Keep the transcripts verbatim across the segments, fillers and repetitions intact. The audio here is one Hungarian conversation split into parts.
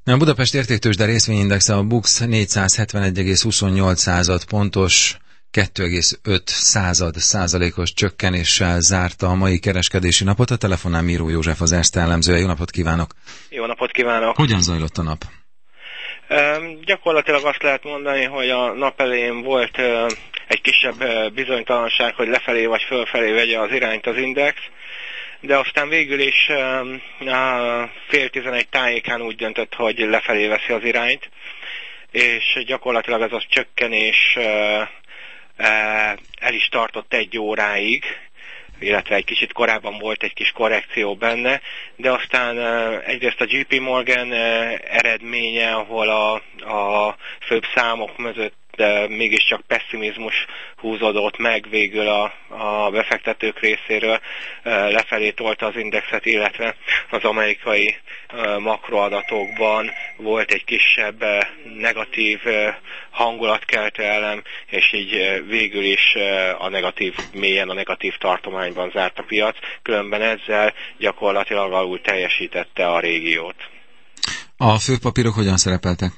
A Budapest Értéktőzsde részvényindexe a BUX négyszázhetvenegy egész huszonnyolc pontos kettő egész öt százalékos csökkenéssel zárta a mai kereskedési napot. A telefonán Miró József, az Erste elemzője. Jó napot kívánok! Jó napot kívánok! Hogyan zajlott a nap? Uh, gyakorlatilag azt lehet mondani, hogy a nap elején volt uh, egy kisebb uh, bizonytalanság, hogy lefelé vagy fölfelé vegye az irányt az index, de aztán végül is uh, fél tizenegy tájékán úgy döntött, hogy lefelé veszi az irányt, és gyakorlatilag ez a csökkenés uh, uh, el is tartott egy óráig, illetve egy kicsit korábban volt egy kis korrekció benne, de aztán uh, egyrészt a jé pé Morgan uh, eredménye, ahol a, a főbb számok mögött de mégiscsak pessimizmus húzódott meg végül a, a befektetők részéről, lefelé tolta az indexet, illetve az amerikai makroadatokban volt egy kisebb negatív hangulatkeltő elem, és így végül is a negatív, mélyen a negatív tartományban zárt a piac, különben ezzel gyakorlatilag alul teljesítette a régiót. A főpapírok hogyan szerepeltek?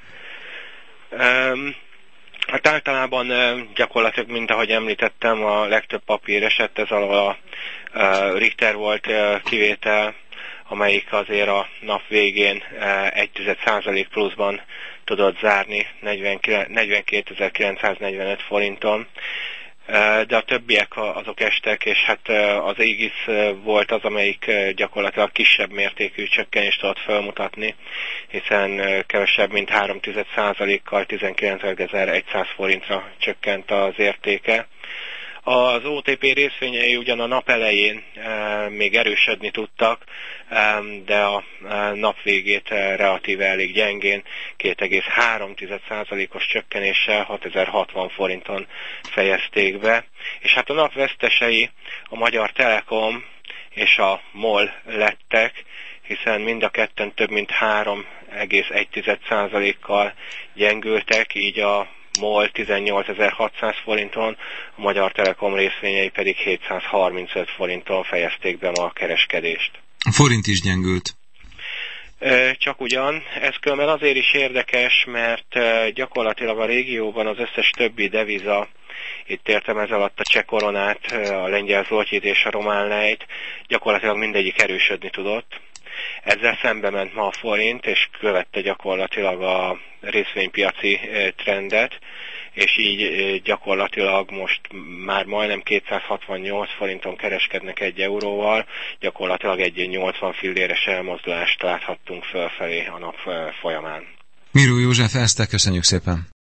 Um, Hát általában gyakorlatilag, mint ahogy említettem, a legtöbb papír esett, ez alól a Richter volt kivétel, amelyik azért a nap végén egy tized százalék pluszban tudott zárni negyvenkétezer-kilencszáznegyvenöt forinton. De a többiek azok estek, és hát az Aegis volt az, amelyik gyakorlatilag kisebb mértékű csökkenést tudott felmutatni, hiszen kevesebb, mint három tized százalékkal tizenkilencezer-száz forintra csökkent az értéke. Az o té pé részvényei ugyan a nap elején e, még erősödni tudtak, e, de a e, nap végét e, relatíve elég gyengén, két egész három tized százalékos csökkenéssel hatezer-hatvan forinton fejezték be. És hát a nap vesztesei a Magyar Telekom és a MOL lettek, hiszen mind a ketten több mint három egész egy tized százalékkal gyengültek, így a MOL tizennyolcezer-hatszáz forinton, a Magyar Telekom részvényei pedig hétszázharmincöt forinton fejezték be ma a kereskedést. A forint is gyengült. Csak ugyan, ez különben azért is érdekes, mert gyakorlatilag a régióban az összes többi deviza, itt értem ez alatt a cseh koronát, a lengyel zlotyit és a román lejt, gyakorlatilag mindegyik erősödni tudott. Ezzel szembe ment ma a forint, és követte gyakorlatilag a részvénypiaci trendet, és így gyakorlatilag most már majdnem kétszázhatvannyolc forinton kereskednek egy euróval, gyakorlatilag egy nyolcvan filléres elmozdulást láthattunk fölfelé a nap folyamán. Miró József, Erste, köszönjük szépen!